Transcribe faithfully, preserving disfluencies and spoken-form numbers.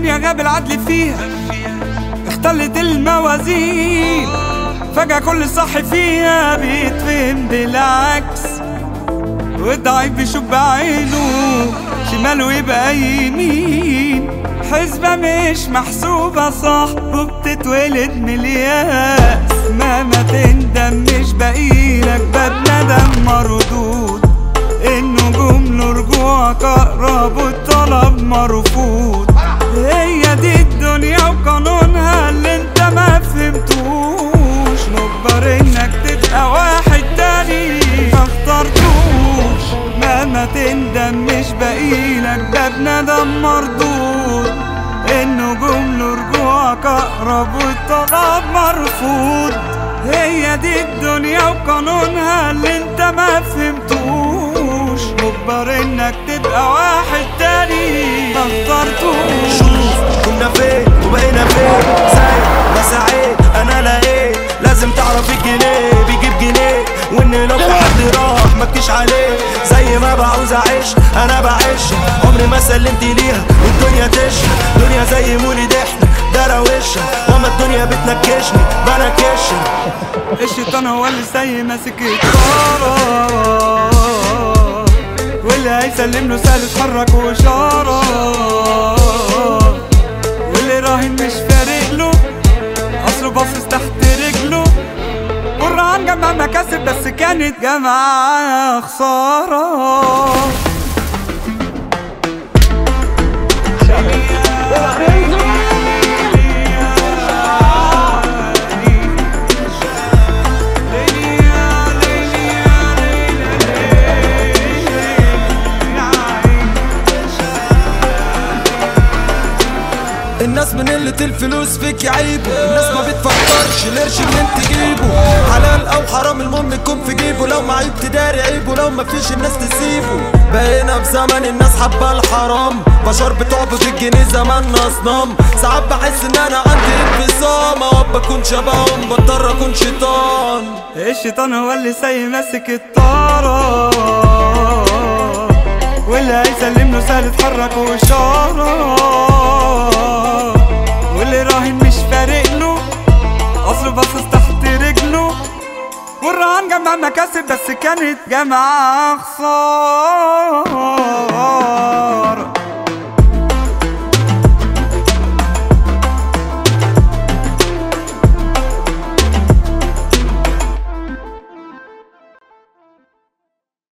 الدنيا غاب العدل فيها، اختلت الموازين، فجأة كل صح فيها بيتفهم بالعكس، والضعيف بيشوف بعينه شماله يبقى يمين. حسبة مش محسوبة صح وبتتولد من الياس، مهما تندم مش باقيلك باب ندم مردود، النجوم له رجوعك أقرب والطلب مرفوض. هي دي الدنيا وقانونها اللي انت ما فهمتوش، مجبر انك تبقى واحد تاني ما اخترتوش، مهما تندم مش باقيلك باب ندم مردود، النجوم له رجوعك أقرب والطلب مرفوض. هي دي الدنيا وقانونها اللي انت ما فهمتوش، مجبر انك تبقى واحد تاني ما اخترتوش. شوف كنا فين وبقينا فين، زي ما سعيت انا لقيت لازم تعرف الجنيه بيجيب جنيه، وان لو في حد راح مبكيش عليه، زي ما بعوز اعيش انا بعيش، عمري ما سلمت ليها والدنيا تشهد، دنيا زي مولد احنا ده روشها، وما الدنيا بتنكشني بنكشها. الشيطان هو اللي زي ماسك الطارة، واللي هيسلم له سهل اتحرك واشارة، واللي راهن مش فارق له اصله باصص تحت رجله، والرهان جمع مكاسب بس كانت جمعة خسارة. الناس من قلة الفلوس فيك يعيبوا، الناس ما بتفكرش القرش اللي انت تجيبه، حلال او حرام المهم يكون في جيبه، لو معيب تداري عيبه لو مفيش الناس تسيبه. بقينا في زمن الناس حابة الحرام، بشر بتعبد الجنيه زماننا اصنام، ساعات بحس ان انا عندي انفصام، اوقات بكون شبههم بضطر اكون شيطان. الشيطان هو اللي ساي ماسك الطارة، واللي هيسلم له سهل اتحرك واشارة، واللي راهن مش فارق له اصله باصص تحت رجله، والرهان جمع مكاسب بس كانت جمعة خسارة.